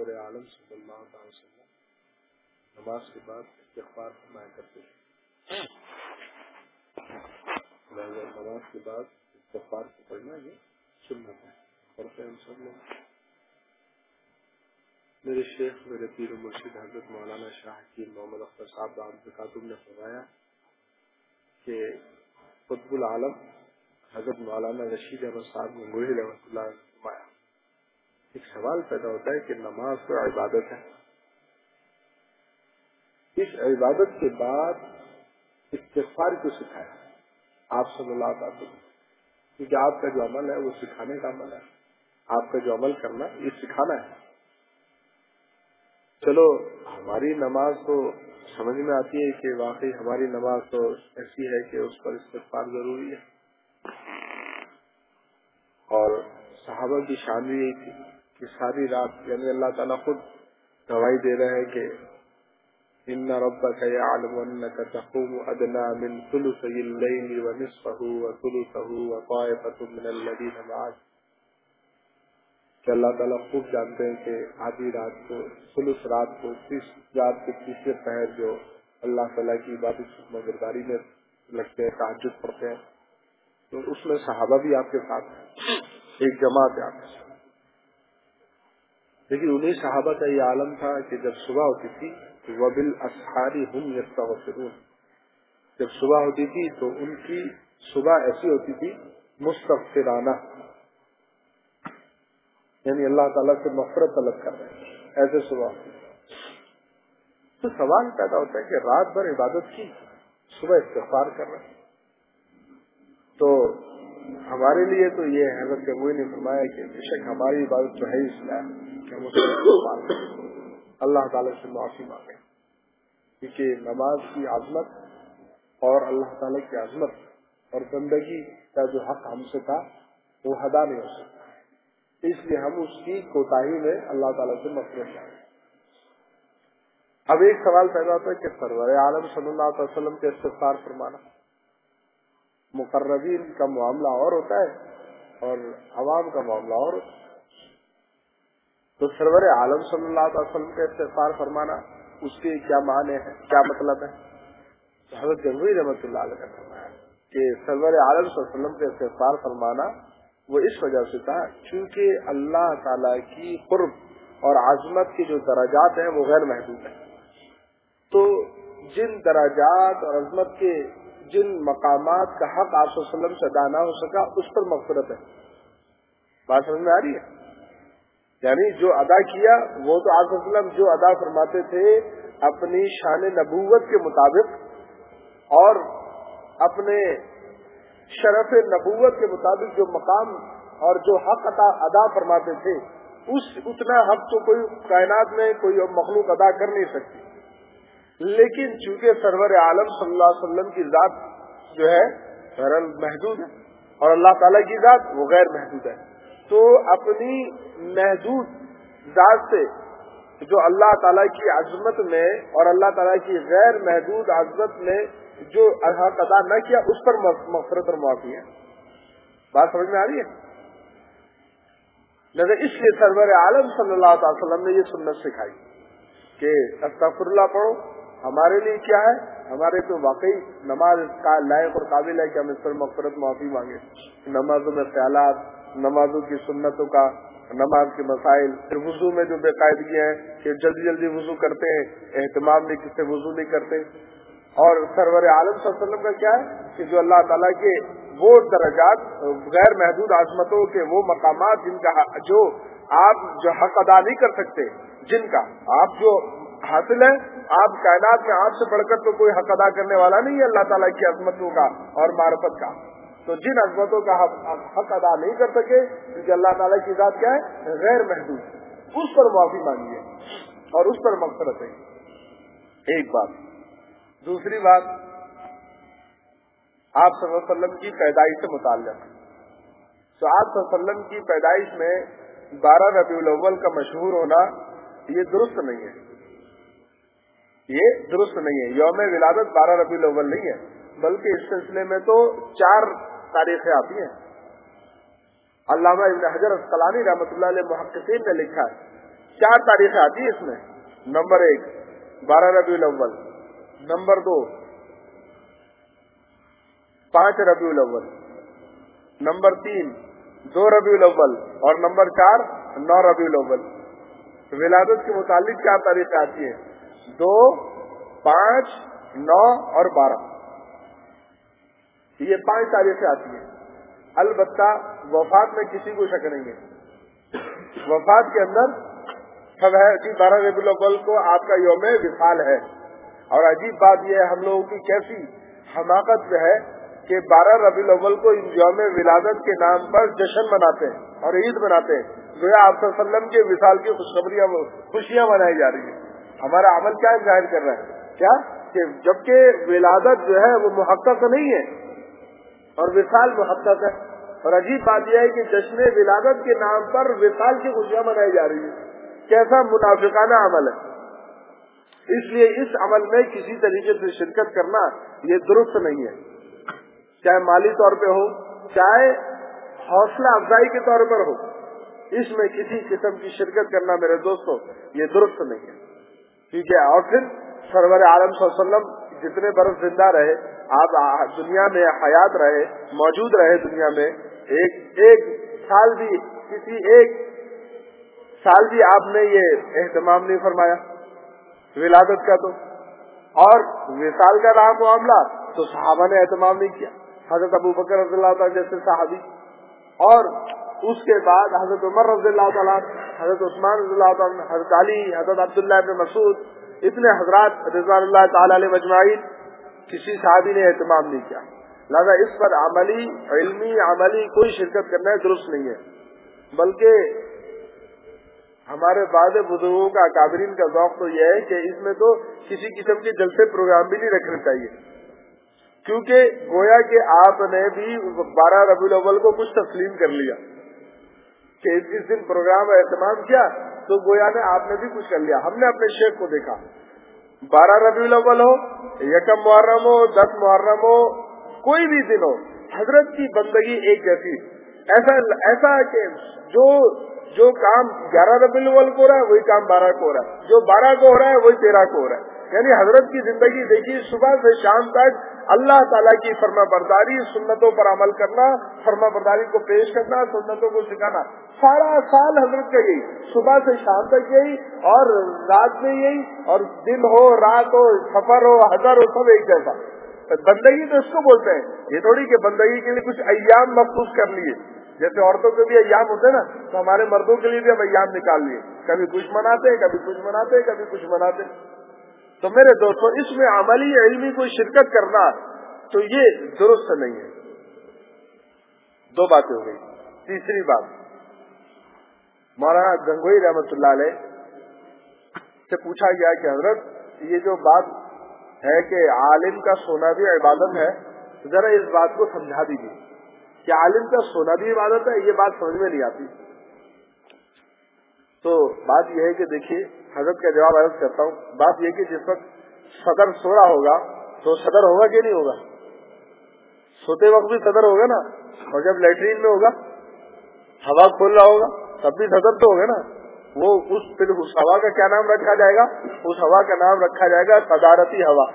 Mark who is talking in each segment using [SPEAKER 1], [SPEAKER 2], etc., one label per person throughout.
[SPEAKER 1] سرور عالم صلی اللہ علیہ وسلم نماز کے بعد استغفار فرمایا کرتے ہیں. نماز کے بعد استغفار کو پڑھنا یہ سنت ہے. پڑھتے ہیں سب لوگ. میرے شیخ میرے پیر و مرشد حضرت مولانا شاہ حکیم محمد اختر صاحب دامت خاتون نے فرمایا کہ قطب العالم حضرت مولانا رشید احمد صاحب گنگوہی رحمۃ اللہ نے فرمایا ایک سوال پیدا ہوتا ہے کہ نماز تو عبادت ہے، اس عبادت کے بعد استغفار کو سکھایا آپ صلی اللہ علیہ وسلم، کیونکہ آپ کا جو عمل ہے وہ سکھانے کا عمل ہے. آپ کا جو عمل کرنا یہ سکھانا ہے. چلو ہماری نماز تو سمجھ میں آتی ہے کہ واقعی ہماری نماز تو ایسی ہے کہ اس پر استغفار ضروری ہے، اور صحابہ کی شان بھی یہی تھی کہ ساری رات، یعنی اللہ تعالیٰ خود گواہی دے رہے ہیں کہ ان ربک یعلم انک تقوم ادنی من ثلثی اللیل ونصفہ وثلثہ وطائفۃ من الذین معک، کہ اللہ تعالیٰ خوب جانتے ہیں کہ آدھی رات کو، ثلث رات کو، رات کے تیسرے پہر جو اللہ تعالیٰ کی عبادت گرداری میں لگتے ہیں، تہجد پڑھتے ہیں، تو اس میں صحابہ بھی آپ کے ساتھ ہیں، ایک جماعت ہے آپ کے ساتھ. لیکن انہیں صحابہ کا یہ عالم تھا کہ جب صبح ہوتی تھی وَبِالْأَسْحَارِ هُمْ يَسْتَغْفِرُونَ، جب صبح ہوتی تھی تو ان کی صبح ایسی ہوتی تھی مستغفرانہ، یعنی اللہ تعالیٰ سے مغفرت طلب کر رہے ہیں، ایسے صبح. تو سوال پیدا ہوتا ہے کہ رات بھر عبادت کی، صبح استغفار کر رہے ہیں. تو ہمارے لیے تو یہ حضرت گنگوہی نے فرمایا کہ بے شک ہماری عبادت جو ہے اس لیے کہ ہم اللہ تعالیٰ سے معافی مانگیں، کیونکہ نماز کی عظمت اور اللہ تعالیٰ کی عظمت اور بندگی کا جو حق ہم سے تھا وہ ادا نہیں ہو سکتا، اس لیے ہم اس کی کوتاہی میں اللہ تعالیٰ سے مغفرت مانگیں. اب ایک سوال پیدا ہوتا ہے کہ سرور عالم صلی اللہ علیہ وسلم کے استغفار فرمانا، مقربین کا معاملہ اور ہوتا ہے اور عوام کا معاملہ اور ہوتا ہے. تو سرور عالم صلی اللہ علیہ وسلم کے استغفار فرمانا اس کے کیا معنی ہے، کیا مطلب ہے؟ تو حضرت گنگوہی رحمۃ اللہ علیہ نے فرمایا کہ سرور عالم صلی اللہ علیہ وسلم کے استغفار فرمانا وہ اس وجہ سے تھا کیونکہ اللہ تعالیٰ کی قرب اور عظمت کے جو درجات ہیں وہ غیر محدود ہیں. تو جن درجات اور عظمت کے جن مقامات کا حق آپ صلی اللہ علیہ وسلم سے ادا نہ ہو سکا اس پر مغفرت ہے. بات سمجھ میں آ رہی ہے؟ یعنی جو ادا کیا وہ تو آپ صلی اللہ علیہ وسلم جو ادا فرماتے تھے اپنی شان نبوت کے مطابق اور اپنے شرف نبوت کے مطابق جو مقام اور جو حق ادا فرماتے تھے اتنا حق تو کوئی کائنات میں کوئی مخلوق ادا کر نہیں سکتی. لیکن چونکہ سرور عالم صلی اللہ علیہ وسلم کی ذات جو ہے غیر محدود ہے اور اللہ تعالیٰ کی ذات وہ غیر محدود ہے، تو اپنی محدود ذات سے جو اللہ تعالیٰ کی عظمت میں اور اللہ تعالیٰ کی غیر محدود عظمت میں جو حق ادا نہ کیا اس پر مغفرت اور معافی ہے. بات سمجھ میں آ رہی ہے؟ لیکن اس لیے سرور عالم صلی اللہ علیہ وسلم نے یہ سنت سکھائی کہ استغفر اللہ پڑھو. ہمارے لیے کیا ہے؟ ہمارے تو واقعی نماز کا لائق اور قابل ہے کہ ہم اس پر مغفرت معافی مانگے. نمازوں میں خیالات، نمازوں کی سنتوں کا، نماز کے مسائل، پھر وضو میں جو بے قاعدگی ہیں کہ جلدی جلدی وضو کرتے ہیں، اہتمام نہیں کس سے وضو نہیں کرتے. اور سرور عالم صلی اللہ علیہ وسلم کا کیا ہے کہ جو اللہ تعالیٰ کے وہ درجات، غیر محدود عظمتوں کے وہ مقامات جن کا جو آپ جو حق ادا نہیں کر سکتے، جن کا آپ جو حاصل ہے، آپ کائنات میں آپ سے بڑھ کر تو کوئی حق ادا کرنے والا نہیں ہے اللہ تعالیٰ کی عظمتوں کا اور معرفت کا. تو جن عظمتوں کا حق ادا نہیں کر سکے کیونکہ اللہ تعالیٰ کی ذات کیا ہے؟ غیر محدود، اس پر معافی مانگیے اور اس پر مغفرت ہے. ایک بات. دوسری بات، آپ صلی اللہ علیہ وسلم کی پیدائش سے متعلق. تو آپ صلی اللہ علیہ وسلم کی پیدائش میں 12 ربیع الاول کا مشہور ہونا یہ درست نہیں ہے. یہ درست نہیں ہے. یوم ولادت 12 ربیع الاول نہیں ہے، بلکہ اس سلسلے میں تو 4 تاریخیں آتی ہیں. علامہ ابن حجر اسقلانی رحمۃ اللہ علیہ محققین نے لکھا ہے 4 तारीखें आती है इसमें। नंबर 1 12 रबीउल अव्वल, नंबर 2 5 रबीउल अव्वल, नंबर 3 2 रबीउल अव्वल और नंबर 4 9 रबीउल अव्वल। विलादत के मुतालिक 4 तारीखें आती है, 2, 5, 9 और 12। ये 5 तारीखें आती है। अलबत्ता वफात में किसी को शक नहीं है। वफात के अंदर सब है कि 12 रबीउल अव्वल को आपका यौम विसाल है। और अजीब बात यह है, हम लोगों की कैसी हमाकत है कि 12 रबीउल अव्वल को यौम विलादत के नाम पर जश्न मनाते हैं और ईद मनाते हैं। गोया आप सल्लल्लाहु अलैहि वसल्लम के विसाल की खुशियां मनाई जा रही है। हमारा अमल क्या जाहिर कर रहा है, क्या कि जबकि विलादत जो है वो मुहक्कक नहीं है और विसाल मुहक्कक है। और अजीब बात यह है कि जश्न विलादत के नाम पर विसाल की खुशियां मनाई जा रही है। कैसा मुनाफिकाना अमल है। इसलिए इस अमल में किसी तरीके से शिरकत करना ये दुरुस्त नहीं है, चाहे माली तौर पे हो, चाहे हौसला अफजाई के तौर पर हो। इसमें किसी किस्म की शिरकत करना मेरे दोस्तों ये दुरुस्त नहीं है, ठीक है। और फिर सरवर आलम सल्लल्लाहु अलैहि वसल्लम जितने बरस जिंदा रहे, आप दुनिया में हयात रहे, मौजूद रहे दुनिया में, एक साल भी, किसी एक साल भी आपने ये एहतमाम नहीं फरमाया विलादत का। तो और विसाल का रहा मामला तो सहाबा ने एहतमाम नहीं किया। हजरत अबू बकर रज़ियल्लाहु ताला जैसे सहाबी, और उसके बाद हजरत उमर रज़ियल्लाहु ताला, हजरत उस्मान रज़ियल्लाहु ताला, हजरत अली, हजरत अब्दुल्लाह इब्न मसूद, इतने हजरात रिज़वानुल्लाह ताला अलैहि मजमाइन, किसी सहाबी ने एहतमाम नहीं किया। लिहाजा इस पर अमली इल्मी अमली कोई शिरकत करना दुरुस्त नहीं है। बल्कि हमारे बाद बुजुर्गों का काबरीन का ज़ौक़ तो यह है कि इसमें तो किसी किस्म के जलसे प्रोग्राम भी नहीं रखने चाहिए, क्योंकि गोया कि आपने भी 12 रबीउल अव्वल को कुछ तस्लीम कर लिया कि इस दिन प्रोग्राम एहतमाम किया, तो गोया ने आपने भी कुछ कर लिया। हमने अपने शेख को देखा, 12 रबीउल अव्वल हो, 1 मुहर्रम हो, 10 मुहर्रम हो, कोई भी दिन हो, हजरत की बंदगी एक जैसी। ऐसा कि जो काम 11 रबीउल अव्वल को हो रहा है वही काम 12 को हो रहा है, जो 12 को हो रहा है वही 13 को हो रहा है। यानी हजरत की जिंदगी देखिए, सुबह से शाम तक अल्लाह ताला की फर्मा बरदारी, सुन्नतों पर अमल करना, फर्मा बरदारी को पेश करना, सुन्नतों को सिखाना, सारा साल हजरत का यही, सुबह से शाम तक यही, और रात में यही, और दिन हो रात हो, सफर हो हजर हो, सब एक जैसा। बंदगी तो इसको बोलते हैं, ये थोड़ी कि बंदगी के लिए कुछ अय्याम मखसूस कर लिए। जैसे औरतों के भी अय्याम होते हैं ना, तो हमारे मर्दों के लिए भी हम अय्याम निकाल लिए, कभी कुछ मनाते, कभी कुछ मनाते, कभी कुछ मनाते। तो मेरे दोस्तों, इसमें अमली इल्मी कोई शिरकत करना तो ये दुरुस्त नहीं है। 2 बातें हो गई। तीसरी बात, मौलाना गंगोई रहमतुल्लाह अलैह से पूछा गया कि हजरत ये जो बात है कि आलिम का सोना भी इबादत है, जरा इस बात को समझा दीजिए कि आलिम का सोना भी इबादत है, ये बात समझ में नहीं आती। तो बात यह है कि देखिए, हजरत का जवाब अर्ज करता हूँ। बात यह कि जिस वक्त सदर सो रहा होगा तो सदर होगा कि नहीं होगा? सोते वक्त भी सदर होगा ना, और जब लेटरीन में होगा, हवा खोल रहा होगा, तब भी सदर तो होगा ना। वो फिर उस हवा का क्या नाम रखा जाएगा? उस हवा का नाम रखा जाएगा सदारती हवा।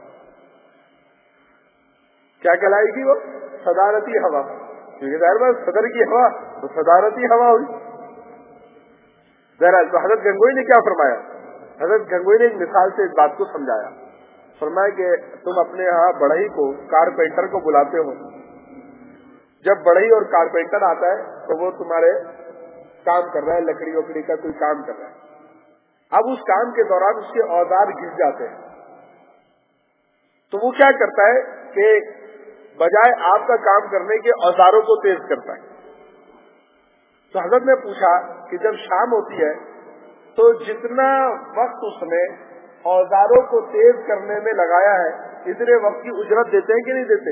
[SPEAKER 1] क्या कहलाएगी वो? सदारती हवा। क्योंकि सदर की हवा तो सदारती हवा हुई। बहरहाल, तो हजरत गंगोई ने क्या फरमाया? हजरत गंगोई ने एक मिसाल से इस बात को समझाया। फरमाया कि तुम अपने यहाँ बढ़ई को, कारपेंटर को बुलाते हो। जब बढ़ई और कारपेंटर आता है तो वो तुम्हारे काम कर रहा है, लकड़ी वकड़ी का कोई काम कर रहा है। अब उस काम के दौरान उसके औजार घिस जाते हैं, तो वो क्या करता है कि बजाय आपका काम करने के औजारों को तेज करता है। तो हजरत ने पूछा कि जब शाम होती है तो जितना वक्त उसने औजारों को तेज करने में लगाया है, इतने वक्त की उजरत देते हैं कि नहीं देते?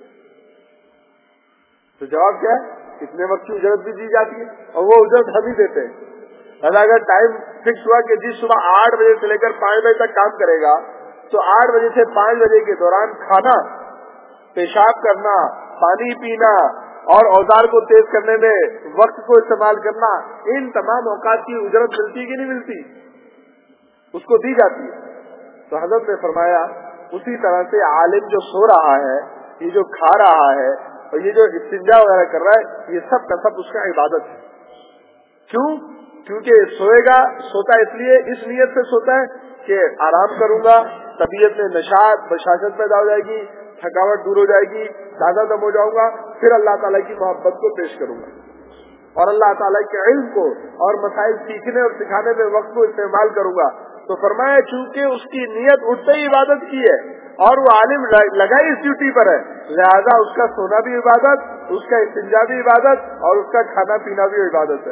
[SPEAKER 1] तो जवाब क्या है? इतने वक्त की उजरत भी दी जाती है, और वो उजरत हम ही देते हैं। अगर टाइम फिक्स हुआ कि जिस सुबह 8 बजे से लेकर 5 बजे तक काम करेगा, तो 8 बजे से 5 बजे के दौरान खाना, पेशाब करना, पानी पीना, اور اوزار کو تیز کرنے میں وقت کو استعمال کرنا، ان تمام اوقات کی اجرت ملتی کہ نہیں ملتی؟ اس کو دی جاتی ہے۔ تو حضرت نے فرمایا اسی طرح سے عالم جو سو رہا ہے، یہ جو کھا رہا ہے اور یہ جو استنجا وغیرہ کر رہا ہے، یہ سب کا سب اس کا عبادت ہے۔ کیوں؟ کیونکہ سوئے گا، سوتا اس لیے اس نیت سے سوتا ہے کہ آرام کروں گا، طبیعت میں نشاط بشاشت پیدا ہو جائے گی، تھکاوٹ دور ہو جائے گی، تازہ دم ہو جاؤں گا، پھر اللہ تعالیٰ کی محبت کو پیش کروں گا اور اللہ تعالیٰ کے علم کو اور مسائل سیکھنے اور سکھانے میں وقت کو استعمال کروں گا۔ تو فرمایا چونکہ اس کی نیت اٹھتے ہی عبادت کی ہے اور وہ عالم لگا اس ڈیوٹی پر ہے، لہذا اس کا سونا بھی عبادت، اس کا استنجا بھی عبادت اور اس کا کھانا پینا بھی عبادت ہے۔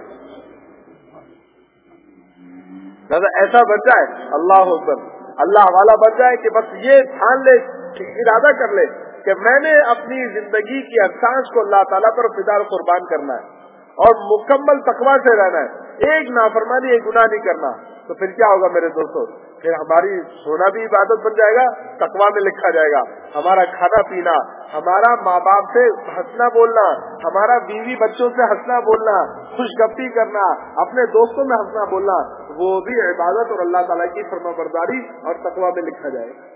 [SPEAKER 1] لہذا ایسا بن جائے، اللہ اکبر، اللہ والا بن جائے کہ بس یہ ٹھان لے، ارادہ کر لے کہ میں نے اپنی زندگی کی ہر سانس کو اللہ تعالیٰ پر فدا و قربان کرنا ہے اور مکمل تقویٰ سے رہنا ہے، ایک نافرمانی ایک گناہ نہیں کرنا۔ تو پھر کیا ہوگا میرے دوستو؟ پھر ہماری سونا بھی عبادت بن جائے گا، تقویٰ میں لکھا جائے گا، ہمارا کھانا پینا، ہمارا ماں باپ سے ہنسنا بولنا، ہمارا بیوی بچوں سے ہنسنا بولنا، خوش گپی کرنا، اپنے دوستوں میں ہنسنا بولنا، وہ بھی عبادت اور اللہ تعالیٰ کی فرما برداری اور تقویٰ میں لکھا جائے گا۔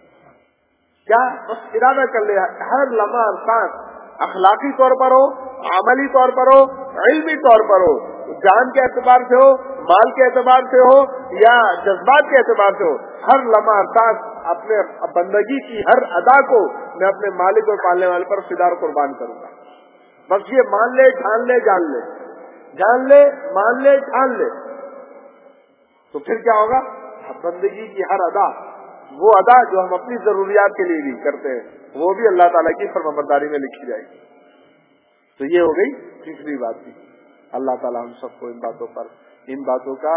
[SPEAKER 1] کیا؟ بس ارادہ کر لے، ہر لمحہ سانس اخلاقی طور پر ہو، عملی طور پر ہو، علمی طور پر ہو، جان کے اعتبار سے ہو، مال کے اعتبار سے ہو یا جذبات کے اعتبار سے ہو، ہر لمحہ سانس اپنے بندگی کی ہر ادا کو میں اپنے مالک اور پالنے والے پر فدا و قربان کروں گا۔ بس یہ مان لے، ٹھان لے، جان لے، جان لے، مان لے، ٹھان لے، تو پھر کیا ہوگا؟ بندگی کی ہر ادا، وہ ادا جو ہم اپنی ضروریات کے لیے بھی کرتے ہیں، وہ بھی اللہ تعالیٰ کی فرمانبرداری میں لکھی جائے گی۔ تو یہ ہو گئی تیسری بات بھی۔ اللہ تعالیٰ ہم سب کو ان باتوں پر، ان باتوں کا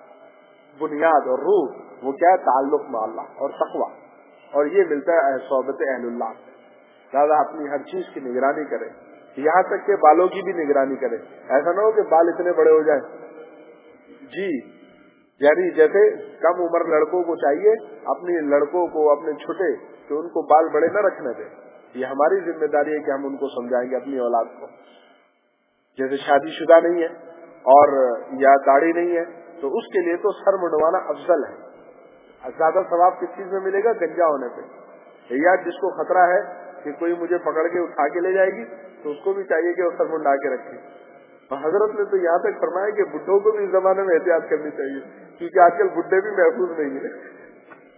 [SPEAKER 1] بنیاد اور روح وہ کیا ہے؟ تعلق مع اللہ اور تقویٰ، اور یہ ملتا ہے صحبت اہل اللہ۔ لہٰذا اپنی ہر چیز کی نگرانی کرے، یہاں تک کہ بالوں کی بھی نگرانی کرے۔ ایسا نہ ہو کہ بال اتنے بڑے ہو جائیں، جی، یعنی جیسے کم عمر لڑکوں کو چاہیے اپنی لڑکوں کو، اپنے چھوٹے، کہ ان کو بال بڑے نہ رکھنے دیں۔ یہ ہماری ذمہ داری ہے کہ ہم ان کو سمجھائیں گے اپنی اولاد کو۔ جیسے شادی شدہ نہیں ہے اور یا داڑھی نہیں ہے تو اس کے لیے تو سر منڈوانا افضل ہے۔ زیادہ ثواب کس چیز میں ملے گا؟ گنجا ہونے پہ، یا جس کو خطرہ ہے کہ کوئی مجھے پکڑ کے اٹھا کے لے جائے گی تو اس کو بھی چاہیے کہ وہ سر منڈا کے رکھے۔ حضرت نے تو یہاں تک فرمایا کہ بڈھوں کو بھی اس زمانے میں احتیاط کرنی چاہیے، کیونکہ آج کل بڈھے بھی محفوظ نہیں ہیں۔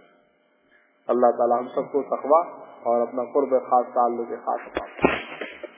[SPEAKER 1] اللہ تعالیٰ ہم سب کو تقویٰ اور اپنا قرب خاص تعلق خاص